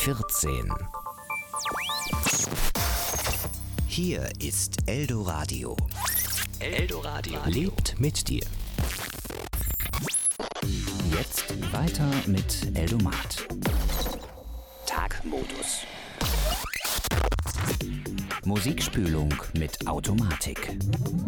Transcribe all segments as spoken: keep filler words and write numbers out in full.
vierzehn. Hier ist Eldoradio. Eldoradio lebt mit dir. Jetzt weiter mit Eldomat. Tagmodus. Musikspülung mit Automatik.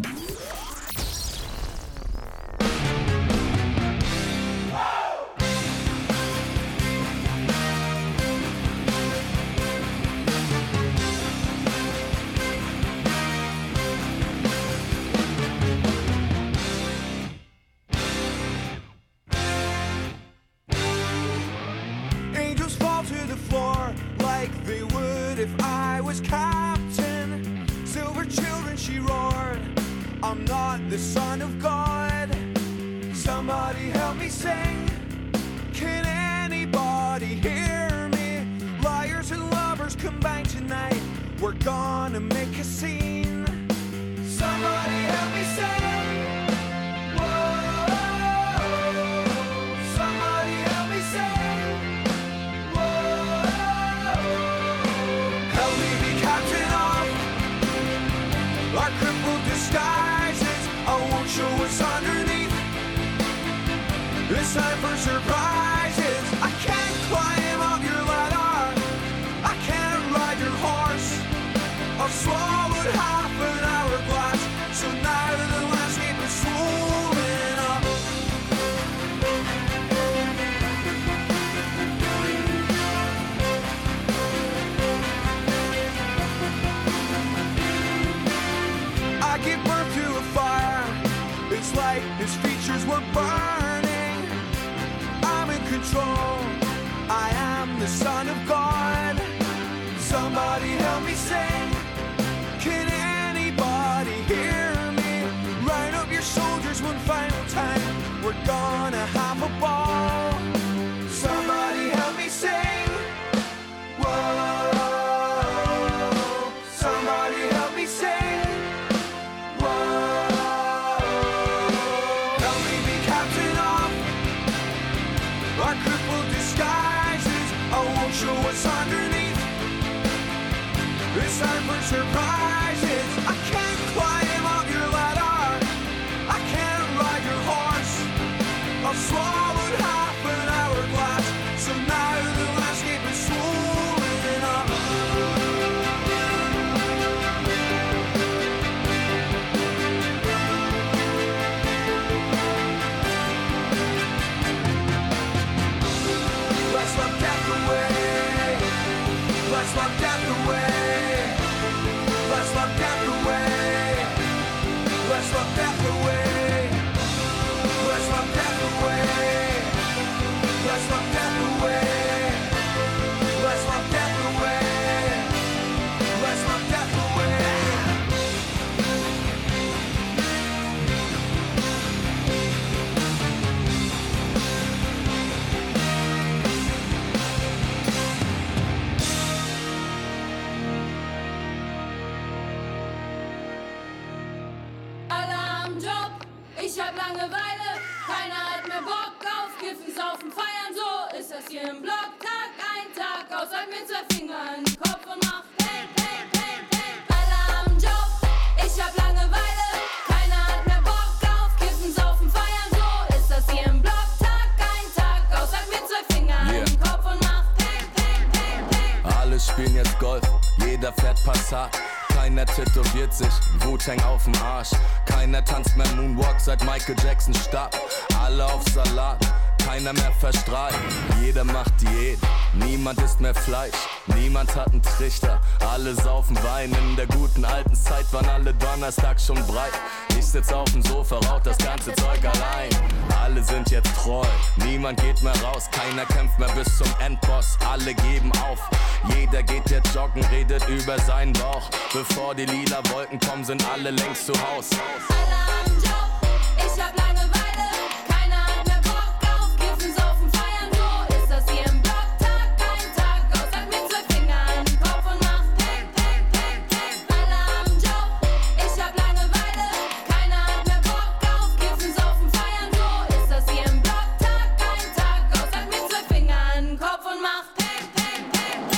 Wu-Tang auf dem Arsch. Keiner tanzt mehr Moonwalk seit Michael Jackson starb. Alle auf Salat, keiner mehr verstrahlt. Jeder macht Diät, niemand isst mehr Fleisch. Niemand hat einen Trichter, alle saufen Wein. In der guten alten Zeit waren alle Donnerstag schon breit. Ich sitz auf dem Sofa, rauch das ganze Zeug allein. Alle sind jetzt treu, niemand geht mehr raus. Keiner kämpft mehr bis zum Endboss, alle geben auf. Jeder geht jetzt joggen, redet über seinen Bauch. Bevor die lila Wolken kommen, sind alle längst zu Haus. Alle am Job, ich hab Langeweile. Keiner hat mehr Bock auf Kiffen, Saufen, Feiern. So ist das hier im Block, Tag ein, Tag aus. Sag mir zwei Finger in den Kopf und mach Peng, Peng, Peng, Peng. Alle am Job, ich hab Langeweile. Keiner hat mehr Bock auf Kiffen, Saufen, Feiern. So ist das hier im Block, Tag ein, Tag aus. Sag mir zwei Finger in den Kopf und mach Peng, Peng, Peng, Peng.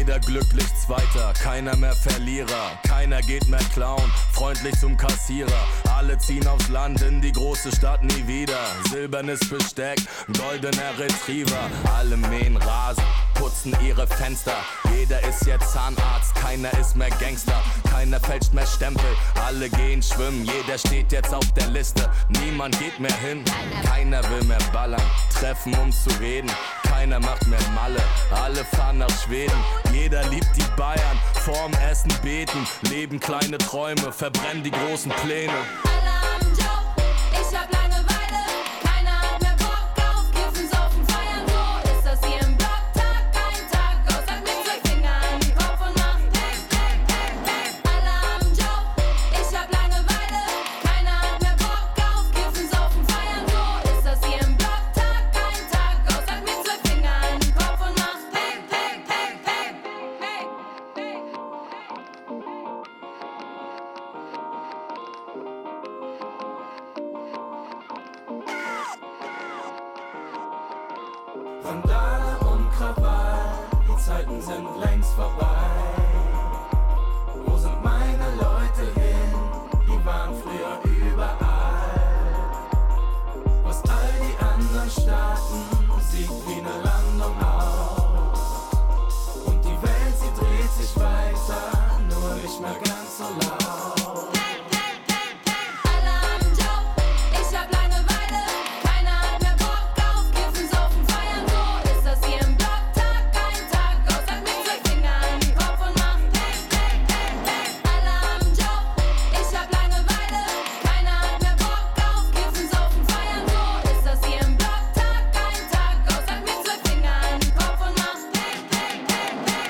jeder glücklich Zweiter, keiner mehr Verlierer, keiner geht mehr klauen, freundlich zum Kassierer. Alle ziehen aufs Land in die große Stadt nie wieder. Silbernes Besteck, goldener Retriever. Alle mähen Rasen, putzen ihre Fenster. Jeder ist jetzt Zahnarzt, keiner ist mehr Gangster. Keiner fälscht mehr Stempel, alle gehen schwimmen. Jeder steht jetzt auf der Liste, niemand geht mehr hin. Keiner will mehr ballern, treffen um zu reden. Keiner macht mehr Malle, alle fahren nach Schweden. Jeder liebt die Bayern, vorm Essen beten. Leben kleine Träume, verbrennen die großen Pläne. Alle am Job, ich hab Langeweile. Keiner hat mehr Bock auf Kiffen, Saufen, Feiern. So ist das hier im Block, Tag ein, Tag aus. Sag mir zwei Finger an den Kopf und mach Peng, Peng, Peng, Peng. Alle am Job, ich hab Langeweile. Keiner hat mehr Bock auf Kiffen, Saufen, Feiern. So ist das hier im Block, Tag ein, Tag aus. Sag mir zwei Finger an den Kopf und mach Peng, Peng, Peng, Peng, Peng, Peng. Randale und Krawall, die Zeiten sind längst vorbei. Wo sind meine Leute hin? Die waren früher überall. Was all die anderen Staaten sieht wie eine Landung aus. Und die Welt, sie dreht sich weiter, nur nicht mehr ganz so laut. Alle am Job, ich hab Langeweile. Keiner hat mehr Bock auf Kiffen, Saufen, Feiern. So ist das hier im Block, Tag ein, Tag aus. Sag mir zwei Finger an den Kopf und mach Peng, Peng, Peng, Peng. Alle am Job, ich hab Langeweile. Keiner hat mehr Bock auf Kiffen, Saufen, Feiern. So ist das hier im Block, Tag ein, Tag aus. Sag mir zwei Finger an den Kopf und mach Peng, Peng, Peng, Peng.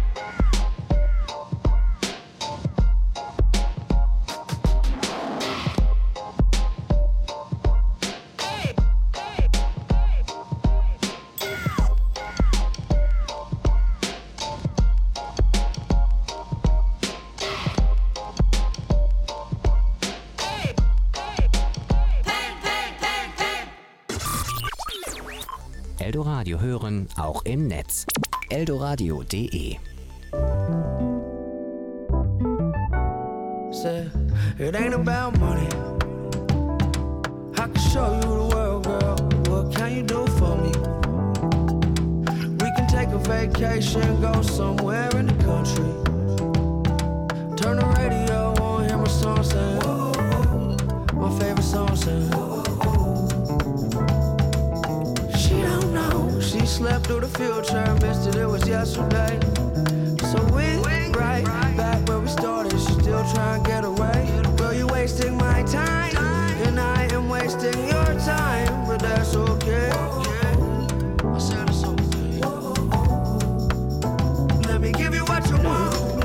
Eldoradio hören, auch im Netz. eldoradio punkt de. Said, it ain't about money. I can show you the world, girl. What can you do for me? We can take a vacation, go somewhere in the country. Turn the radio on, hear my song sing. My favorite song sing. She don't know. She slept through the future, missed it, it was yesterday. So we right back where we started. She still trying to get away. Girl, you wasting my time, and I am wasting your time, but that's okay. I said it's okay. Let me give you what you want.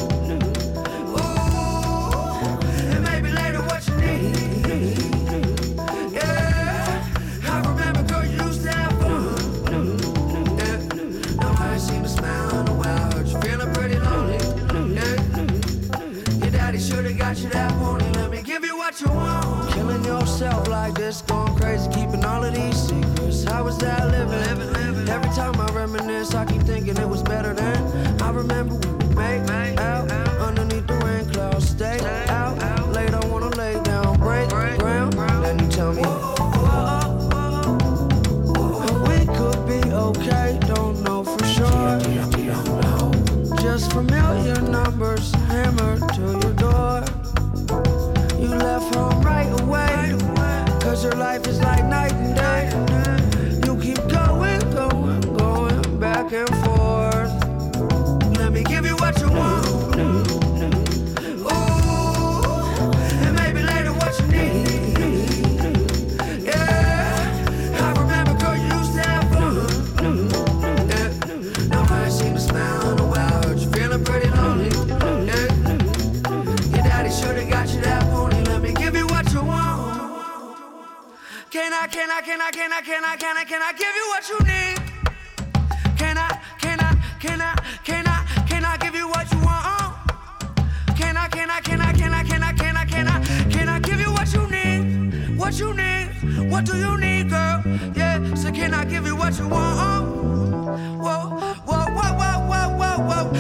Ooh, and maybe later what you need. Yeah, I remember, girl, you used to have fun. Yeah, now I ain't seen a smile in a while. Heard you feeling pretty lonely. Yeah, your daddy should've got you that morning. Let me give you what you want. Killing yourself like this, going crazy, keeping all of these secrets. How was that living? living, living. Every time I reminisce, I keep thinking it was better then. I remember when we made out underneath the rain clouds. Stay out late, I wanna lay down, break ground. Then you tell me, we could be okay, don't know for sure. Just familiar numbers hammered to your door. You left home right away, cause your life is like night and day. You keep going, going, going back and forth. Let me give you what you want. Ooh, and maybe later what you need. Yeah, I remember, girl, you used to have fun. Yeah, now I ain't seen a smile in a while. Heard you feeling pretty lonely. Yeah, your daddy should've got you that morning. Let me give you what you want. Can I, can I, can I, can I, can I, can I, can I give you what you need? Can I, can I, can I, can I, can I give you what you want? Can I, can I, can I, can I, can I, can I, can I, can I give you what you need? What you need? What do you need, girl? Yeah, so can I give you what you want? Whoa, whoa, whoa, whoa, whoa, whoa, whoa.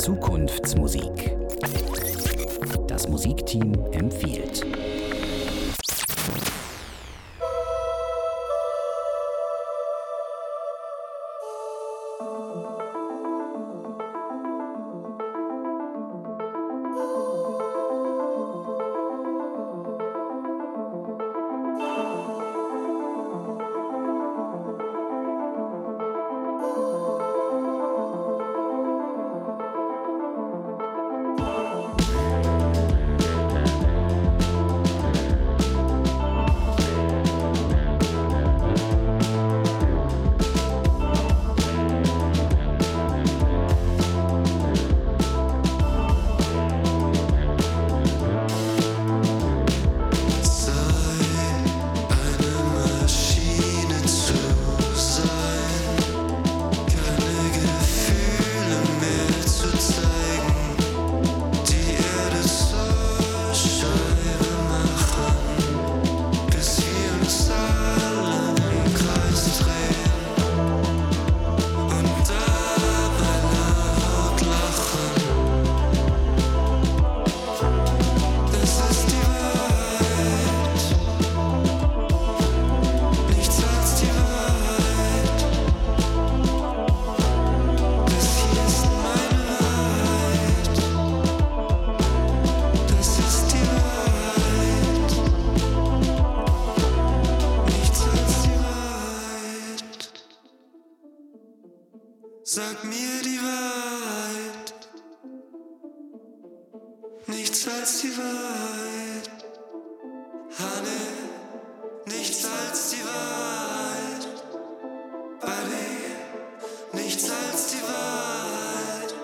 Zukunftsmusik. Das Musikteam empfiehlt. Sag mir die Wahrheit, nichts als die Wahrheit. Hanne, nichts als die Wahrheit. Buddy, nichts als die Wahrheit.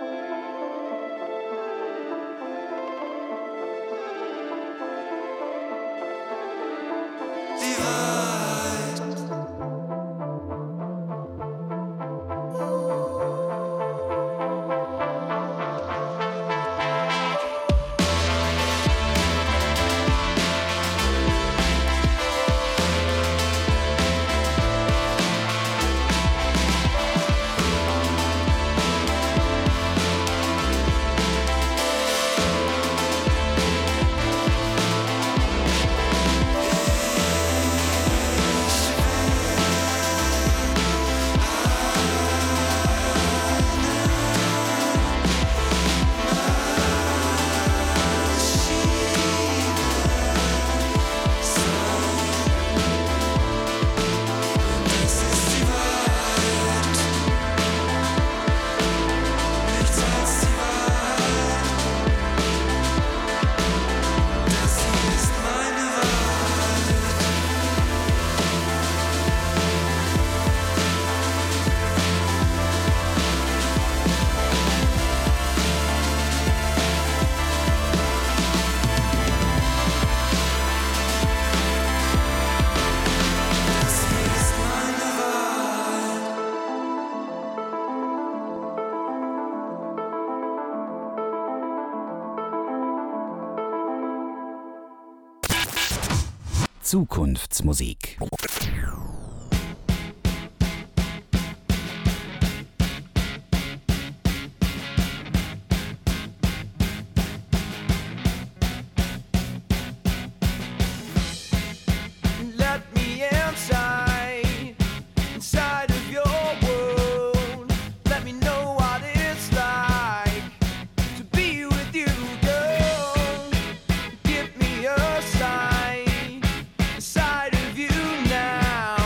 Die Wahrheit. Zukunftsmusik. Inside of you now.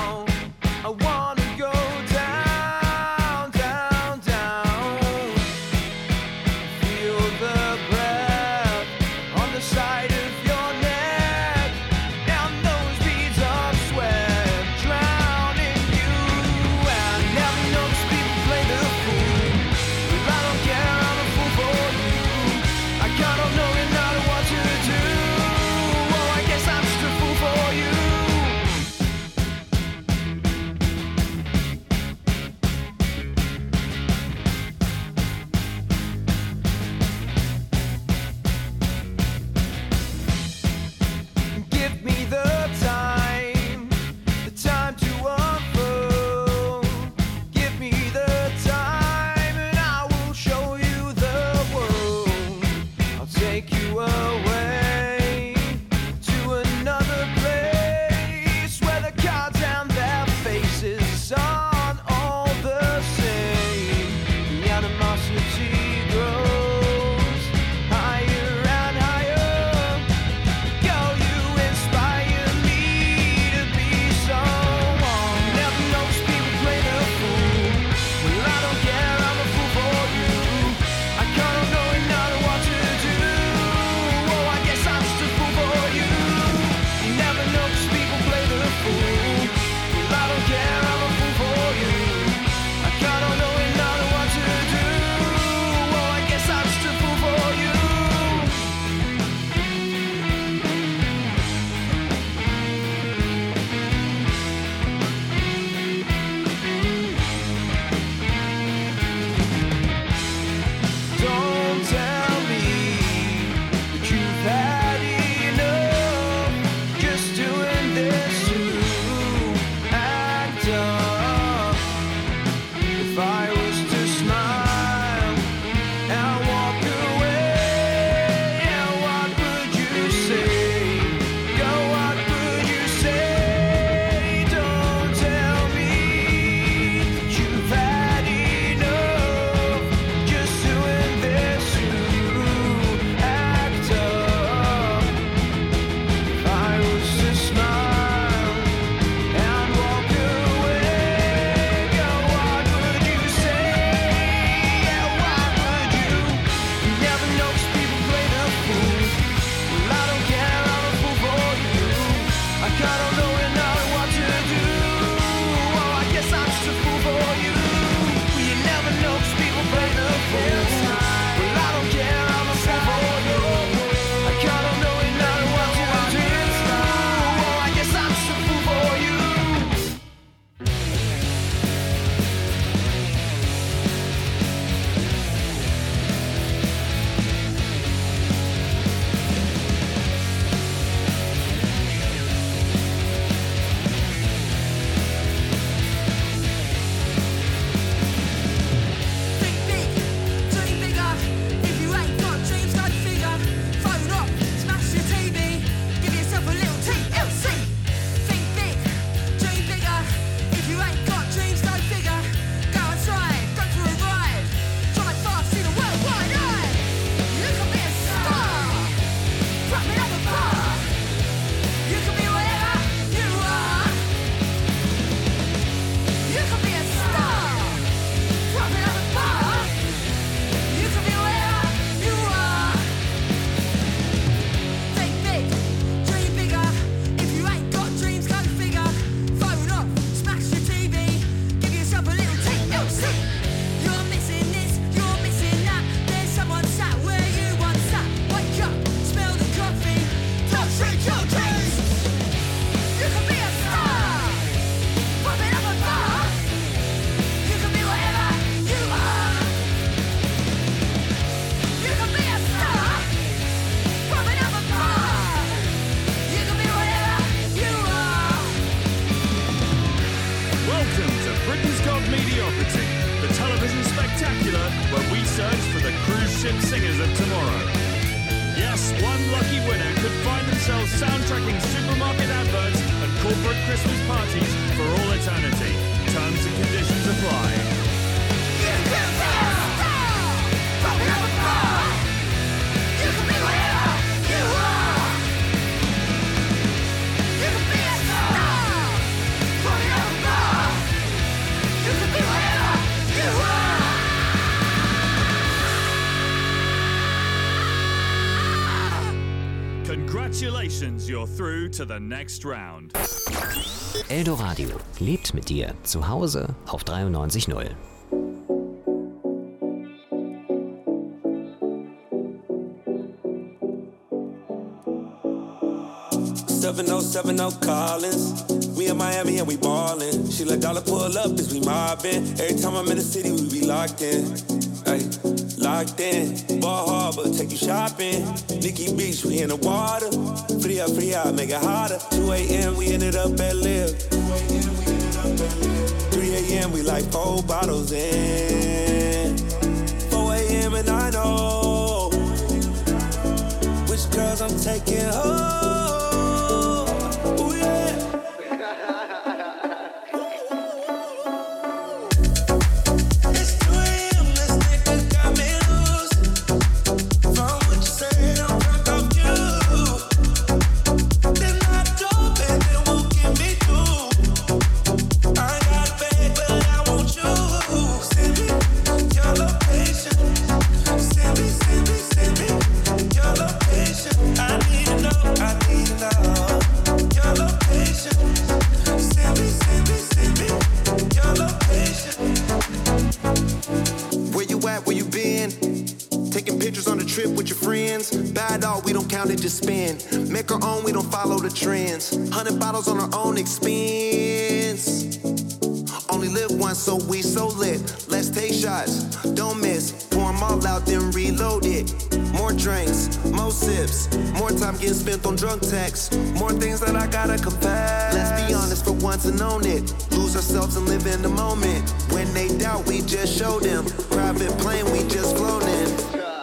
Congratulations, you're through to the next round. Eldoradio lebt mit dir zu Hause auf dreiundneunzig Komma null. seven oh seven oh Collins. We in Miami and we ballin'. She let dollar pull up as we mobbin'. Every time I'm in the city, we be locked in. Ay, locked in. Ball Harbor, take you shopping. Nikki Beach, we in the water. Free up, free out, make it hotter. two a.m. we ended up at Live. three a.m. we like four bottles in. four a.m. and I know which girls I'm taking home. It's two a.m. this nigga got at? Where you been? Taking pictures on the trip with your friends. Bad dog, we don't count it, just spend. Make our own, we don't follow the trends. Hundred bottles on our own expense. Only live once, so we so lit. Let's take shots, don't miss. Pour them all out, then reload it. More drinks, more sips. More time getting spent on drunk texts. More things that I gotta confess. Let's be honest for once and own it. Lose ourselves and live in the moment. When they doubt, we just show them. Private plane, we just flown in.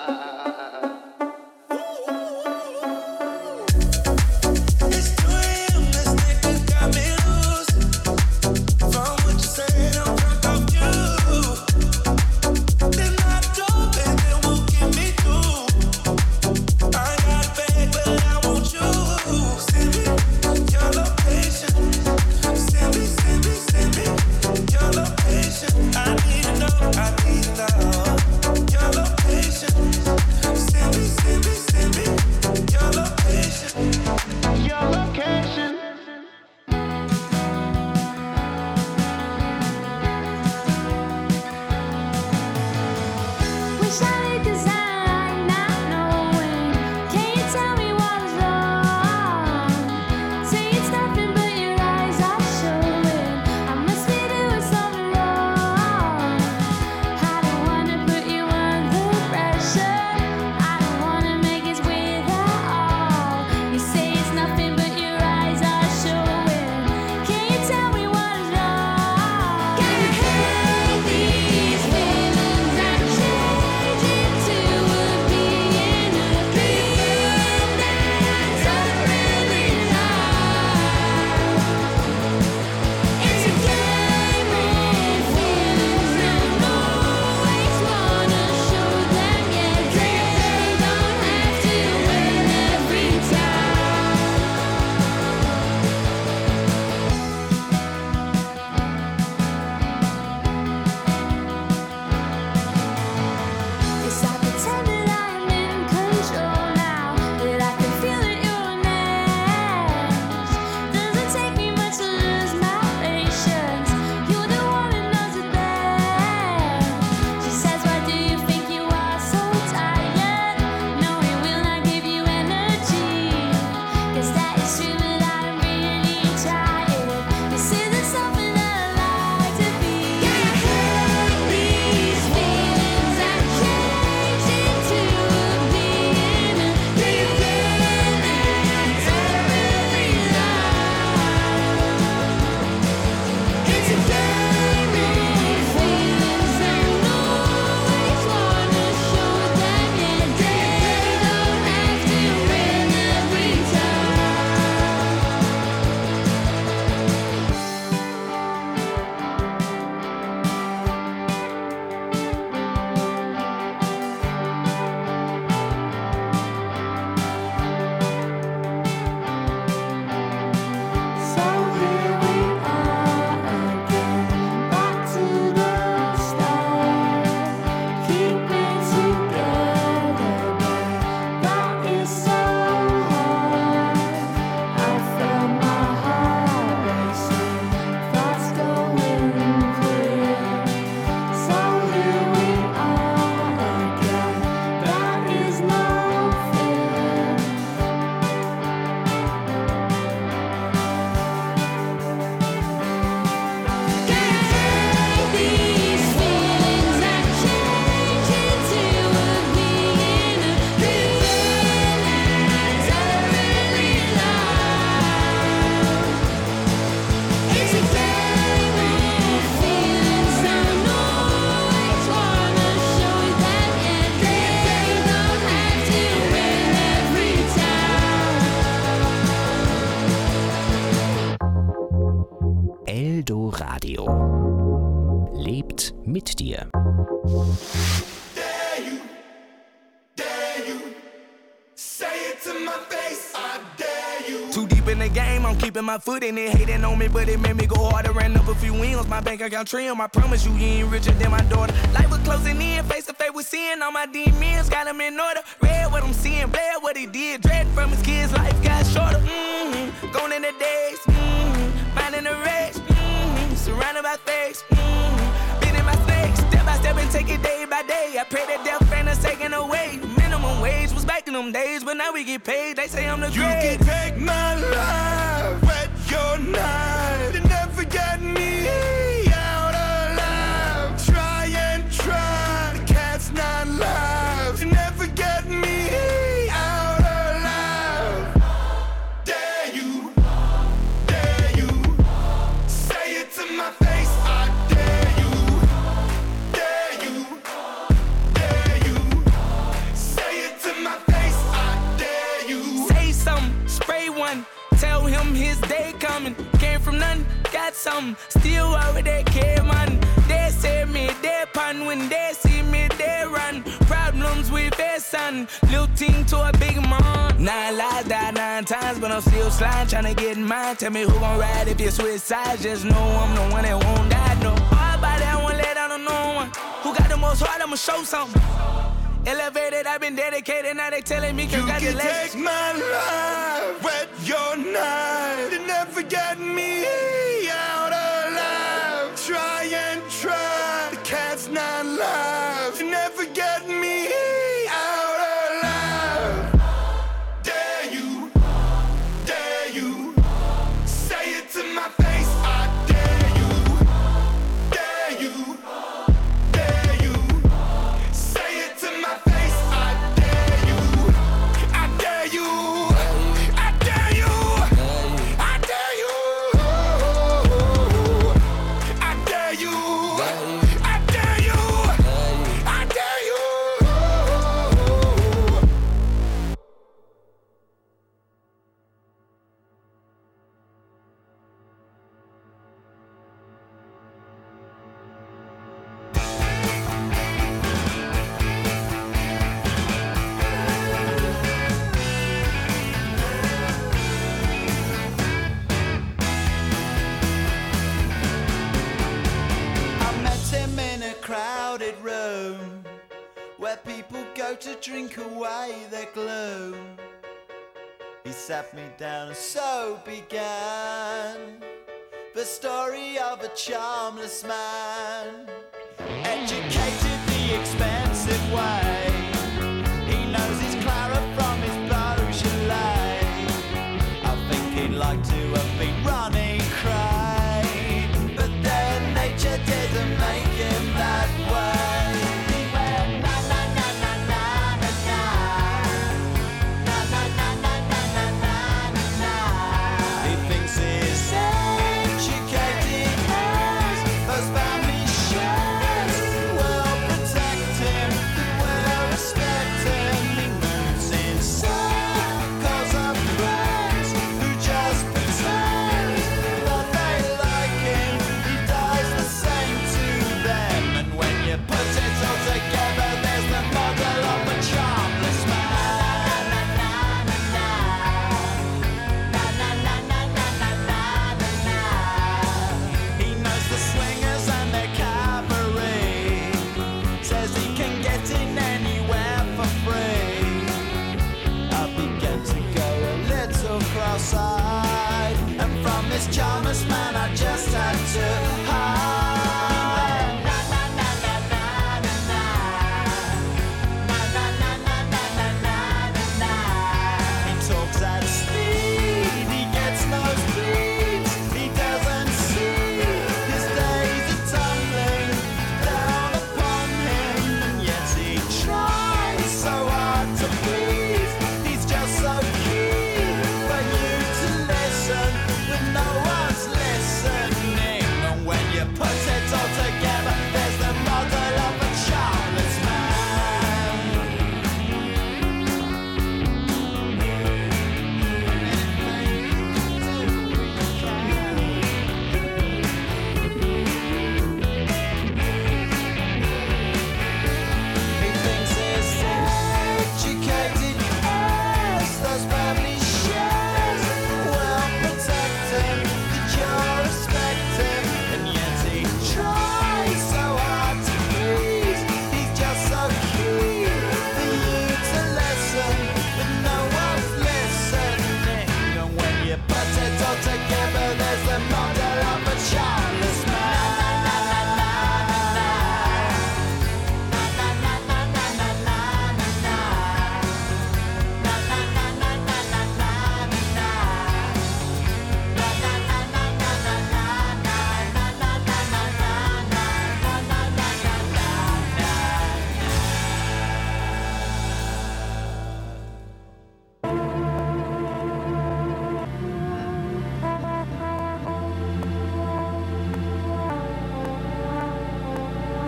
Radio. Lebt mit dir. Dare you, dare you, say it to my face, I dare you. Too deep in the game, I'm keeping my foot in it. Hating on me, but it made me go harder. Ran up a few wins, my bank account trim. I promise you, you ain't richer than my daughter. Life was closing in, face to face with sin. All my demons got them in order. Read what I'm seeing, bad what he did. Dread from his kids, life got shorter. Mm-hmm. Gone in the days, mm-hmm. Minding the race, mm-hmm. Surrounded by fakes, mm-hmm. Been in my snakes, step by step and take it day by day. I pray that death ain't us taken away. Minimum wage was back in them days, but now we get paid. They say I'm the You great. can take my life, wet your knife, and never get me out alive. Try and try, the cat's not live. You never get me out alive. Dare you, dare you, say it to my face. I dare you, dare you, dare you, say it to my face. I dare you. Say something, spray one. Tell him his day coming. Came from nothing, got something. Still over there, care man. They say me, they pun. When they see me, they run. Problems with their son. Little team to a big man. Nine lives, died nine times, but I'm still sliding, trying to get mine. Tell me who gon' ride if you switch sides. Just know I'm the one that won't die, no. Hard body, I won't let down on no one. Who got the most heart, I'ma show something. Elevated, I've been dedicated, now they telling me congratulations. You can take my life, wet your knife, you never get me out alive. Try and try, the cat's not live. You never get me out alive. Dare you, dare you, say it to my face. I dare you, dare you, dare you, say it to my face. I dare you, I dare you, I dare you, I dare you, I dare you, I dare you, I dare you. I met him in a crowded room where people go to drink away their gloom. He sat me down and so began the story of a charmless man, educated the expensive way. He knows his Clara from his Beaujolais. I think he'd like to have been running cray, but then nature didn't make him that way. He went na na na na na na na, na na na na na na na na na. He thinks he's educated as those family shows will protect him the way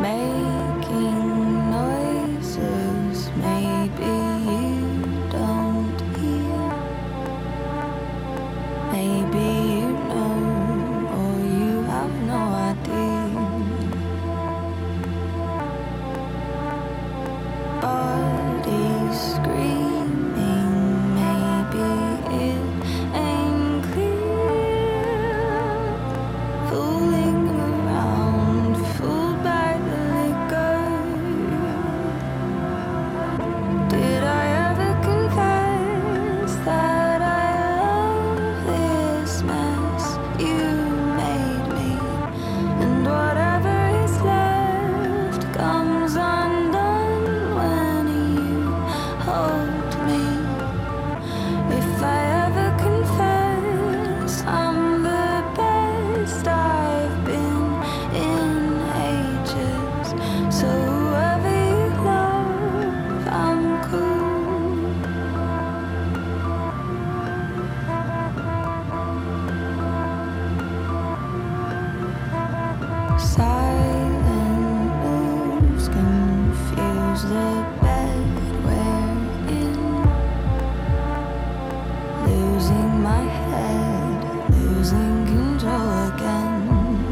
making noises maybe you don't hear. Maybe you know or you have no idea. Bodies screaming, maybe it ain't clear. Fooling around, fooled by the liquor. Did I ever confess that I love this mess you made me? And whatever is left comes undone when you hold me. If I ever confess I'm the best I've been in ages, so whoever you love, I'm cool. Silent moves confuse the bed we're in. Losing my head, losing control again.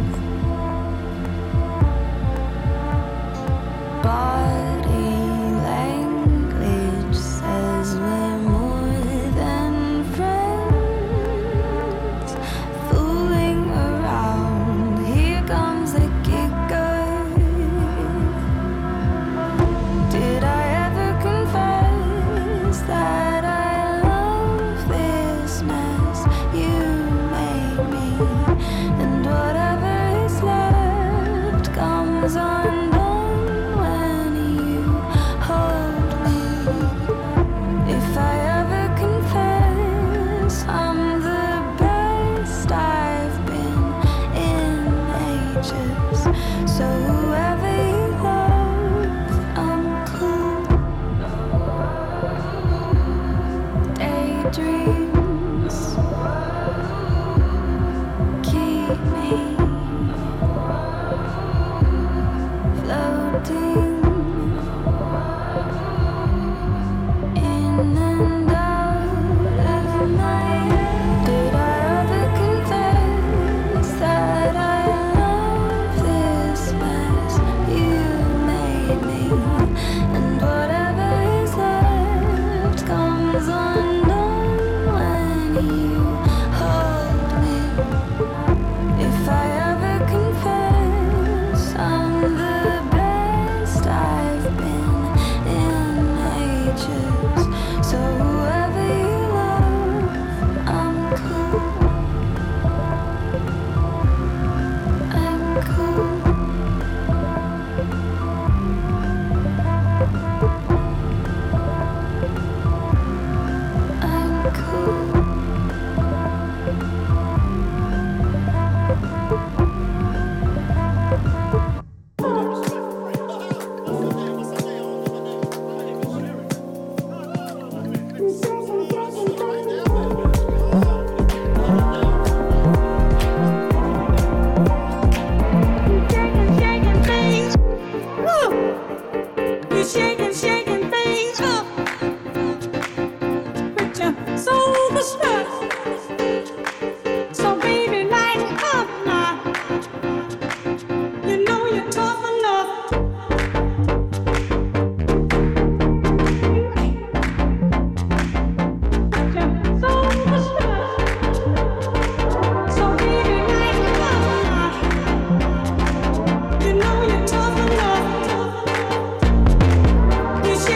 Body language says we're more than friends. Fooling around, here comes the kicker. Did I ever confess that I love this mess you made me? And whatever is left comes undone when you hold me. If I ever confess I'm the best I've been in ages, so whoever you love, I'm cool. Daydreams keep me floating in and out of my head. Did I ever confess that I love this mess you made me? And whatever is left comes undone when you hold me. If I ever confess I'm the best I've been in ages, so whoever you love, I'm cool. I'm cool. I'm cool. You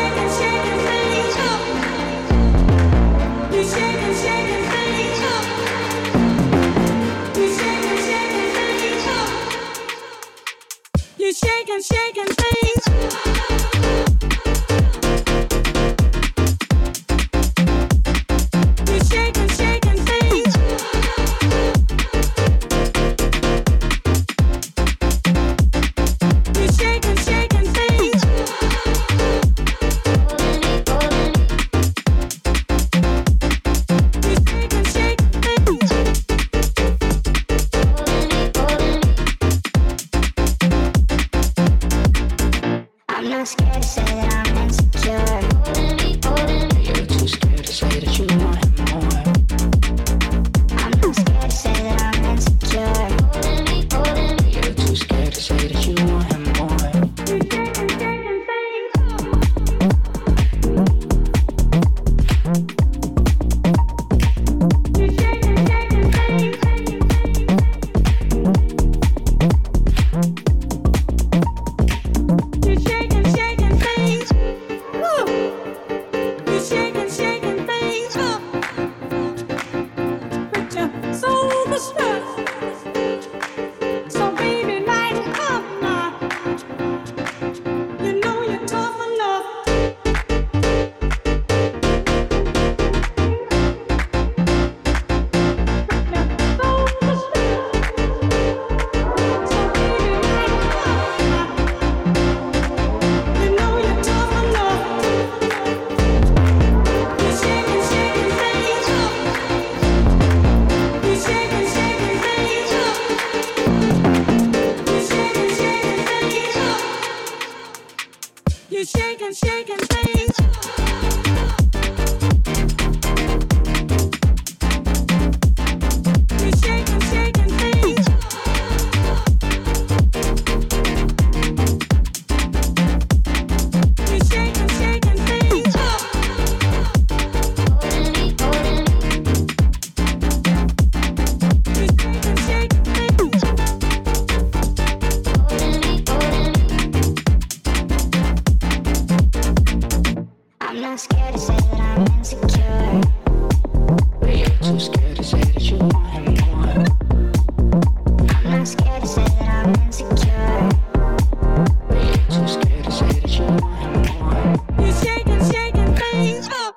not scared to say that I'm insecure. But you're too scared to say that you want more. I'm not scared to say that I'm insecure. But you're too scared to say that you want more. You're shaking, shaking things up.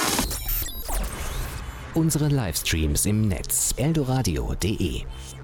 Unsere Livestreams im Netz eldoradio punkt de.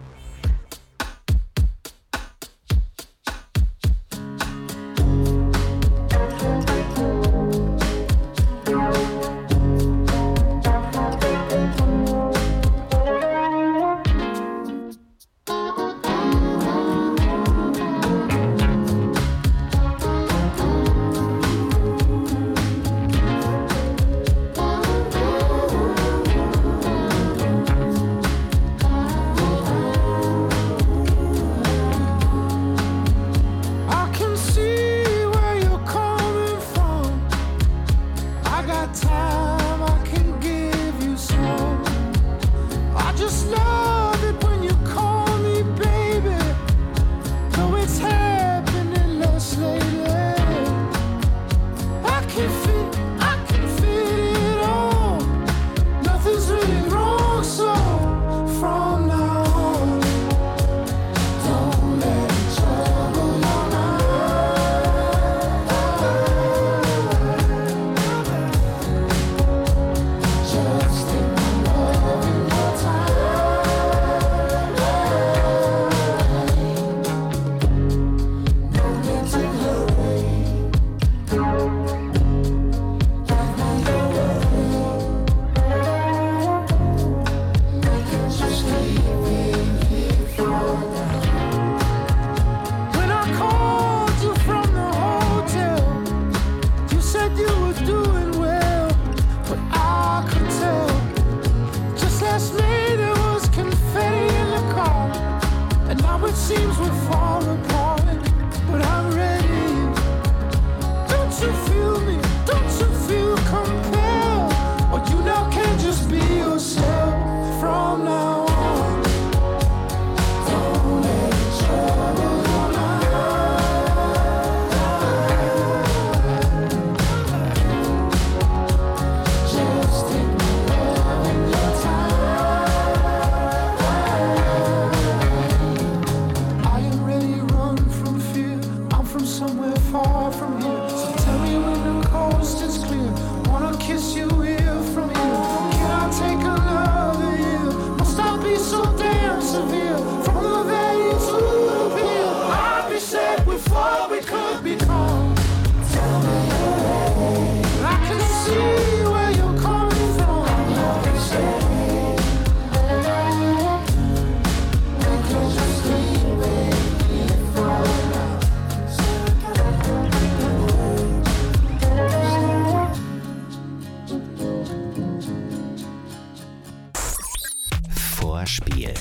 Vorspiel.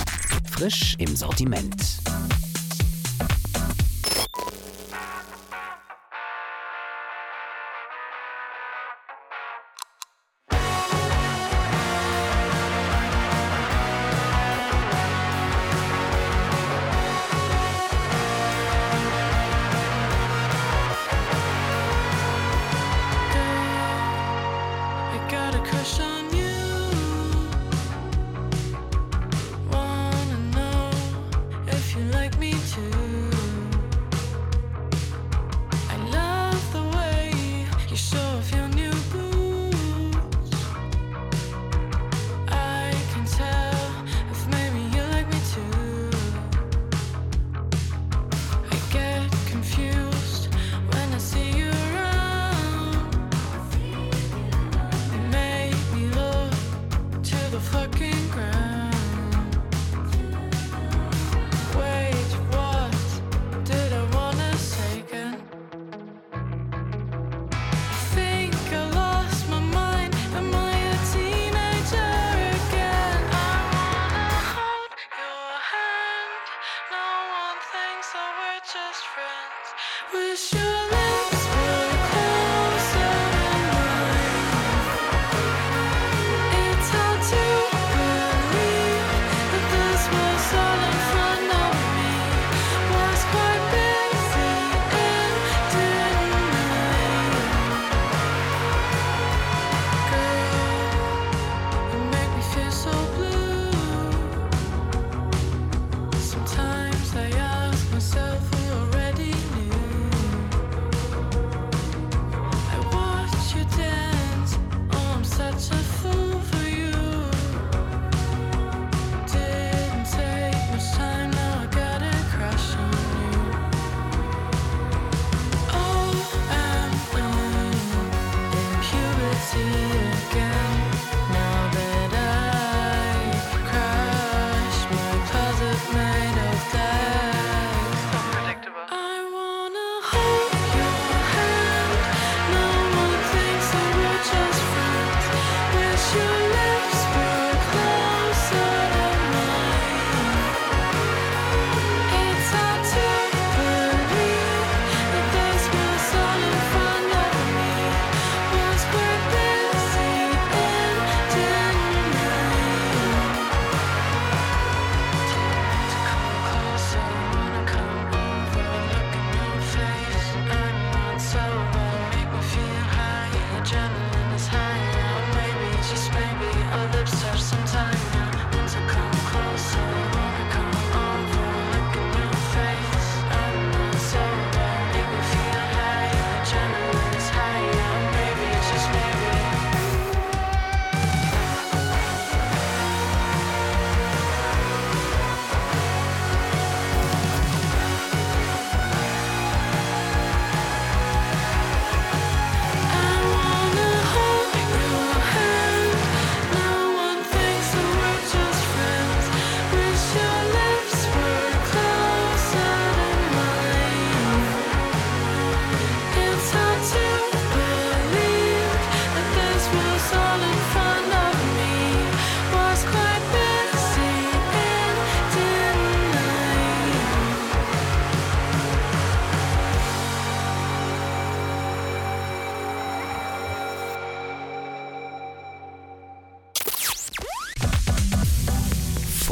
Frisch im Sortiment. Me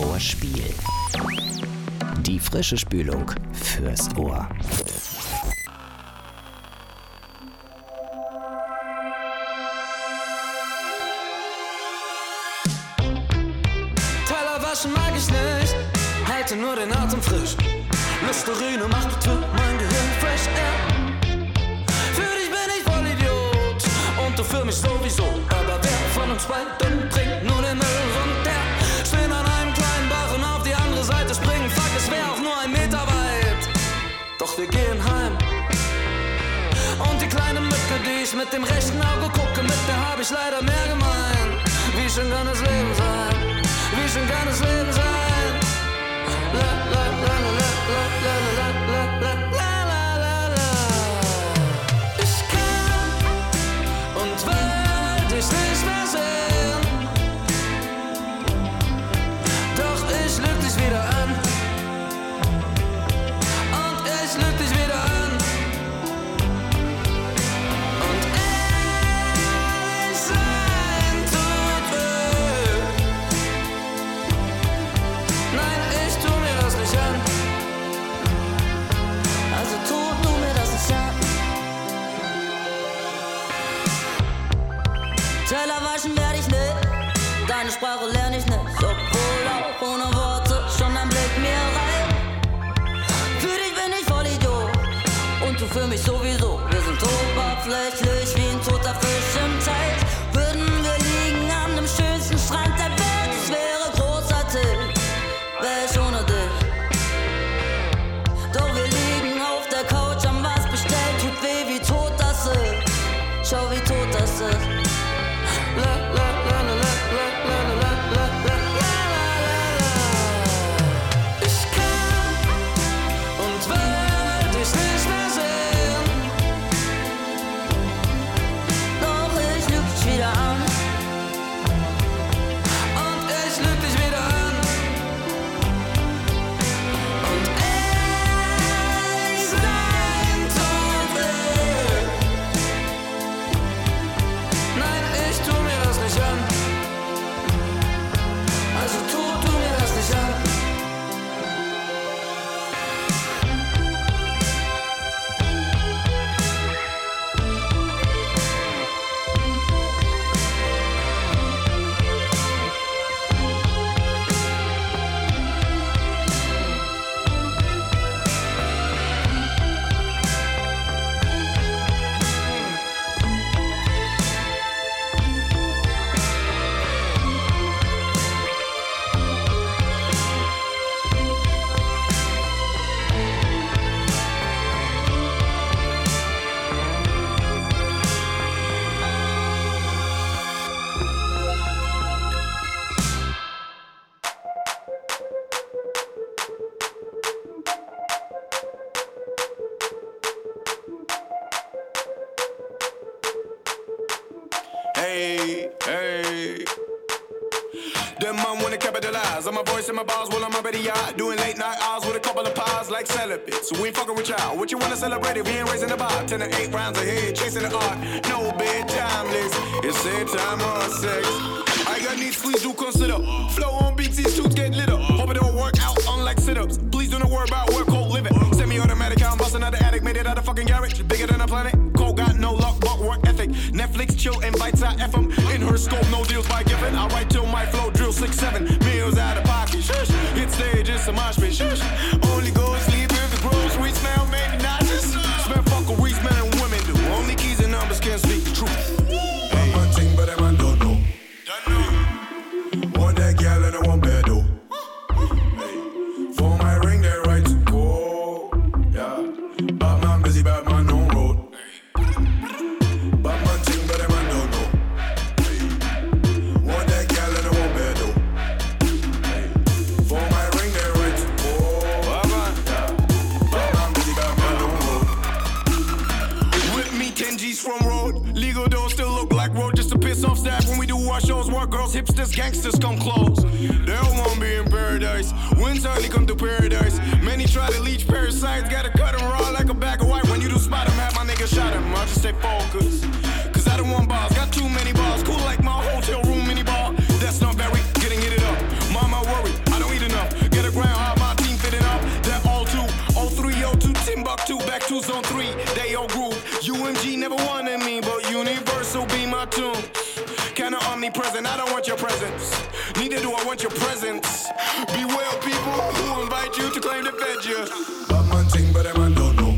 vor Spiel. Die frische Spülung fürs Ohr. Teller waschen mag ich nicht, halte nur den Atem frisch. Listerine macht bitte mein Gehirn fresh air. Für dich bin ich voll Idiot und du für mich sowieso. Aber wer von uns beiden trinkt nur den Müll runter? Stehen an einem kleinen Bach und auf die andere Seite springen. Fuck, es wär auch nur ein Meter weit. Doch wir gehen heim. Und die kleine Mücke, die ich mit dem rechten Auge gucke, mit der hab ich leider mehr gemein. Wie schön kann das Leben sein? Wie schön kann das Leben sein? La la la la la la la la la la la la. Ich kann und will dich nicht mehr sehen. Doch ich lüg dich wieder an. Und ich lüg dich wieder an. Und ehrlich sein tut weh. Nein, ich tu mir das nicht an. Also tu du mir das nicht an. Teller waschen werd ich nicht, deine Sprache lerne ich nicht. Obwohl auch ohne Worte schon ein Blick mir reicht. Für dich bin ich voll Idiot und du für mich sowieso. Wir sind oberflächlich wie ein toter Fisch im Teich. Würden wir liegen an dem schönsten Strand der Welt, es wäre großartig, wär ich ohne dich. Doch wir liegen auf der Couch, haben was bestellt, tut weh, wie tot das ist. Schau, wie tot das ist. La la la la la la la la la la la la. Ich kann und will dich nicht mehr sehen. Doch ich lüg dich wieder an. Und ich lüg dich wieder an. Und ehrlich sein tut weh. Nein, ich tu mir das nicht an. Also tu du mir das nicht an. Hey, hey. Them man wanna capitalize on my voice and my bars while I'm up at the yard. Doing late night hours with a couple of pies like celibate. So we ain't fucking with y'all. What you wanna celebrate if we ain't raising the bar? Ten to eight rounds ahead, chasing the art. No bedtime list. It's same time or sex. I got needs, please do consider. Flow on beats, these suits get lit up. Hope it don't work out, unlike sit-ups. Please do not worry about work, cold living. Semi-automatic, I'm busting out the attic. Made it out of fucking garage. Bigger than a planet. Cole got no luck, but work ethic. Netflix, chill, invites, I F 'em. In her scope, no deals by giving. I write till my flow drill six seven. Meals out of pocket, shush. Hit stage, it's a mosh pit, shush. Only go sleep if the groceries smell, maybe not just. Smell fuckeries, men and women do. Only keys and numbers can't speak the truth. Hey. One thing, but them man don't know. Want that girl and I want bed though. Hey. For my ring, they right to go. Yeah. Bad man busy, bad man on road. Bad man thing, but them man don't know. Hey. Want that girl and I want bed though. Hey. For my ring, they right to go. Bad man, yeah. Bad man busy, bad man on road. With me, ten G's from road. Legal doors still look like road just to piss off staff when we do our shows. Work girls, hipsters, gangsters come close. They all won't be in paradise. Wins early come to paradise. Many try to leech parasites. Gotta cut them raw like a bag of white. When you do spot them, have my nigga shot him. I just stay focused. Cause I don't want bars. Got too many bars. Cool like my hotel room mini bar. That's not very getting hit it up. Mama worried. I don't eat this will be my tune. Kinda omnipresent, I don't want your presence. Neither do I want your presence. Beware people who invite you to claim to fed you. Bad man ting, but them man don't know.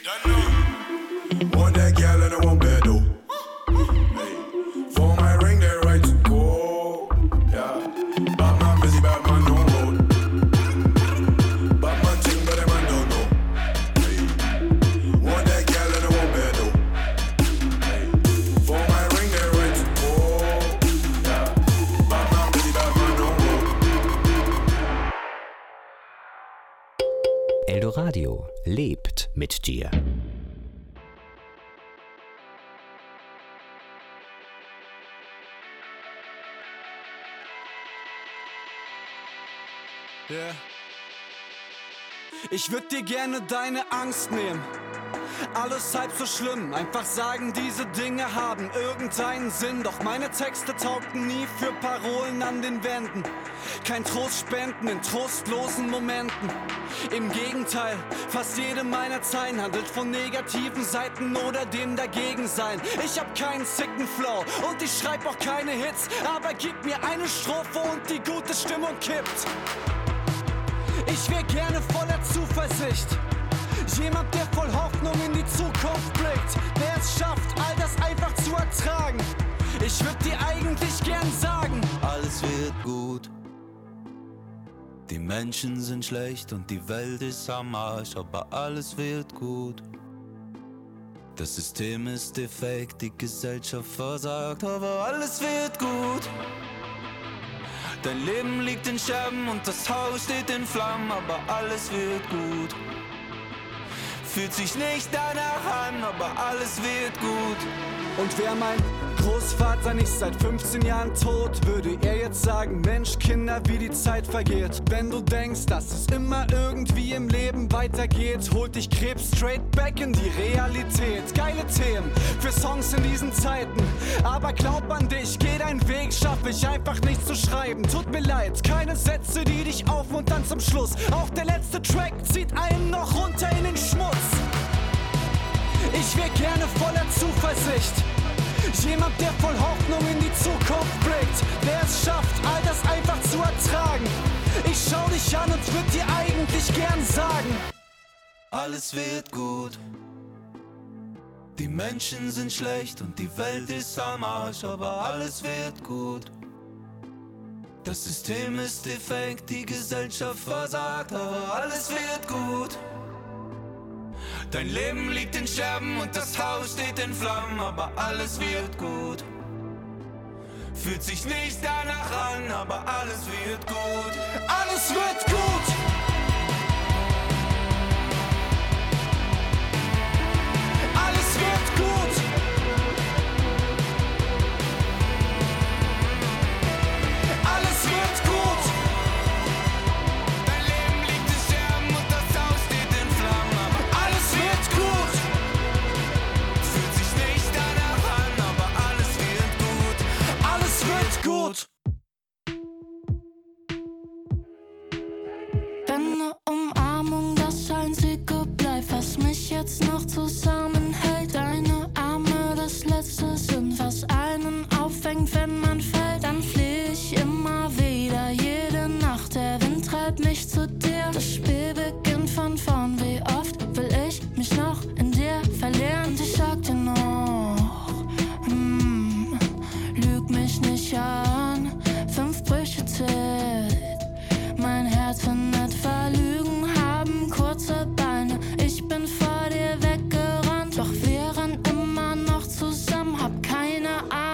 Want that girl and I want bed though. Hey. For my ring, they right to go. Yeah. Bad man busy, bad man on road. Bad man ting, but them man don't know. Hey. Want that girl and I want bed though. Hey. For my ring, they right to go. Yeah. Bad man busy, bad man on road. Eldoradio lebt mit dir. Yeah. Ich würd dir gerne deine Angst nehmen. Alles halb so schlimm, einfach sagen, diese Dinge haben irgendeinen Sinn. Doch meine Texte taugten nie für Parolen an den Wänden. Kein Trost spenden in trostlosen Momenten. Im Gegenteil, fast jede meiner Zeilen handelt von negativen Seiten oder dem Dagegensein. Ich hab keinen sicken Flow und ich schreib auch keine Hits, aber gib mir eine Strophe und die gute Stimmung kippt. Ich wär gerne voller Zuversicht. Jemand, der voll Hoffnung in die Zukunft blickt. Der es schafft, all das einfach zu ertragen. Ich würd dir eigentlich gern sagen: Alles wird gut. Die Menschen sind schlecht und die Welt ist am Arsch, aber alles wird gut. Das System ist defekt, die Gesellschaft versagt, aber alles wird gut. Dein Leben liegt in Scherben und das Haus steht in Flammen, aber alles wird gut. Fühlt sich nicht danach an, aber alles wird gut. Und wär mein Großvater nicht seit fünfzehn Jahren tot, würde er jetzt sagen: Mensch, Kinder, wie die Zeit vergeht. Wenn du denkst, dass es immer irgendwie im Leben weitergeht, holt dich Krebs straight back in die Realität. Geile Themen für Songs in diesen Zeiten, aber glaub an dich, geh deinen Weg, schaff ich einfach nicht zu schreiben. Tut mir leid, keine Sätze, die dich aufmuntern zum Schluss. Auch der letzte Track zieht einen noch runter in den Schmutz. Ich wär gerne voller Zuversicht. Jemand, der voll Hoffnung in die Zukunft blickt. Der es schafft, all das einfach zu ertragen. Ich schau dich an und würd dir eigentlich gern sagen: Alles wird gut. Die Menschen sind schlecht und die Welt ist am Arsch, aber alles wird gut. Das System ist defekt, die Gesellschaft versagt, aber alles wird gut. Dein Leben liegt in Scherben und das Haus steht in Flammen, aber alles wird gut. Fühlt sich nicht danach an, aber alles wird gut. Alles wird gut! Alles wird gut! Alles wird gut! Dein Leben liegt in Scherben und das Haus steht in Flammen, aber alles wird gut! Fühlt sich nicht danach an, aber alles wird gut. Alles wird gut! Wenn ne Umarmung das Einzige bleibt, was mich jetzt noch zusammenhält. Deine Arme das Letzte sind, was einen auffängt, wenn man fällt. Dann flieh ich immer wieder, jede Nacht. Der Wind treibt mich zu dir. Das Spiel beginnt von vorn. Wie oft will ich mich noch in dir verlieren? Und ich sag dir noch, hm, lüg mich nicht an. Fünf Brüche zählt. Mein Herz findet Verlügen, haben kurze Beine. Ich bin vor dir weggerannt, doch wir rennen immer noch zusammen. Hab keine Ahnung.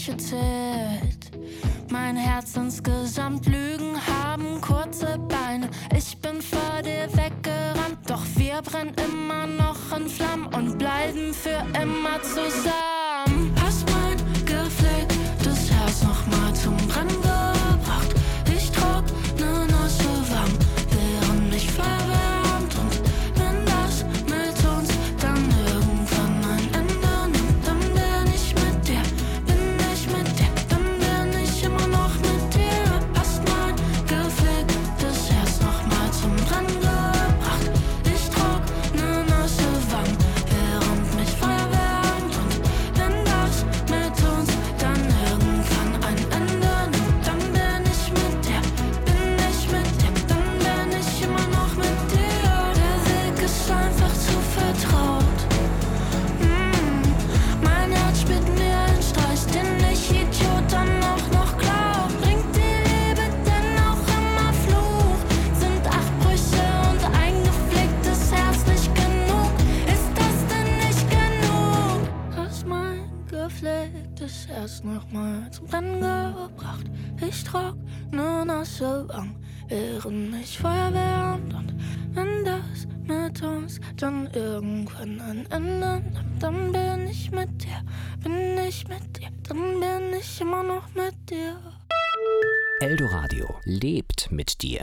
gezählt. Mein Herz insgesamt, Lügen haben kurze Beine. Ich bin vor dir weggerannt, doch wir brennen immer noch in Flammen und bleiben für immer zusammen. Hast mein gepflegtes Herz nochmal zum Brennen gebracht. Ich trockne nasse Wangen, während mich verwärmt. Und wenn das mit uns dann irgendwann ein Ende nimmt, dann bin ich mit dir, bin ich mit dir, dann bin ich immer noch mit dir. Hast mein gepflegtes Herz nochmal zum Brennen gebracht. Ich trockne nasse Wangen, während mich verwärmt. Und wenn das mit uns dann irgendwann ein Ende nimmt, dann bin ich mit dir, bin ich mit dir, dann bin ich immer noch mit dir. Der Weg ist einfach zu vertraut. Mm, mein Herz spielt mir einen Streich, den ich Idiot dann auch noch glaub. Bringt die Liebe denn auch immer Fluch? Sind acht Brüche und eingepflegtes Herz nicht genug? Ist das denn nicht genug? Hast mein gepflegtes Herz nochmal zum Brennen gebracht. Ich trockne nasse Wangen, während mich Feuer wärmt. Und wenn das mit uns dann irgendwann ein Ende nimmt, dann bin ich mit dir, bin ich mit dir, dann bin ich immer noch mit dir. Eldoradio lebt mit dir.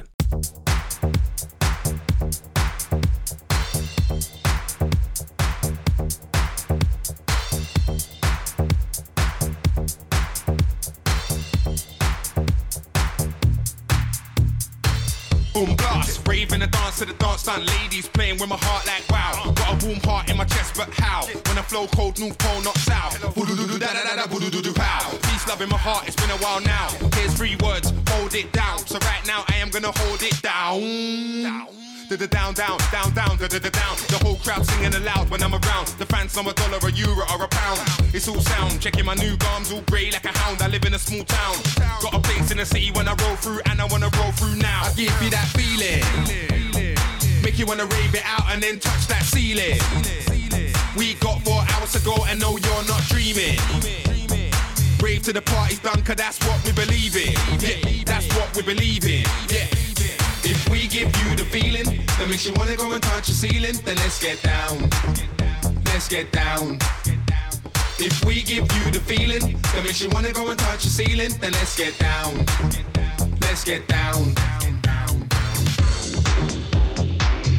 Boom blast, rave in the dance to the dance done. Ladies playing with my heart like wow. Got a warm heart in my chest, but how? When I flow cold, North Pole, not south. Boo-doo-doo-doo, da-da-da-da, boo-doo-doo-doo, pow. Peace, love in my heart, it's been a while now. Here's three words, hold it down. So right now, I am gonna hold it down. Down. Down, down, down, down, da da da down. The whole crowd singing aloud when I'm around. The fans know a dollar, a euro, or a pound. It's all sound. Checking my new gums, all grey like a hound. I live in a small town. Got a place in the city when I roll through, and I wanna roll through now. I give you that feeling. Make you wanna rave it out and then touch that ceiling. We got four hours to go, and no, you're not dreaming. Rave to the party's done, cause that's what we believe in. Yeah, that's what we believe in. Yeah. If we give you the feeling that makes you wanna go and touch the ceiling, then let's get down. Let's get down. If we give you the feeling that makes you wanna go and touch the ceiling, then let's get down. Let's get down.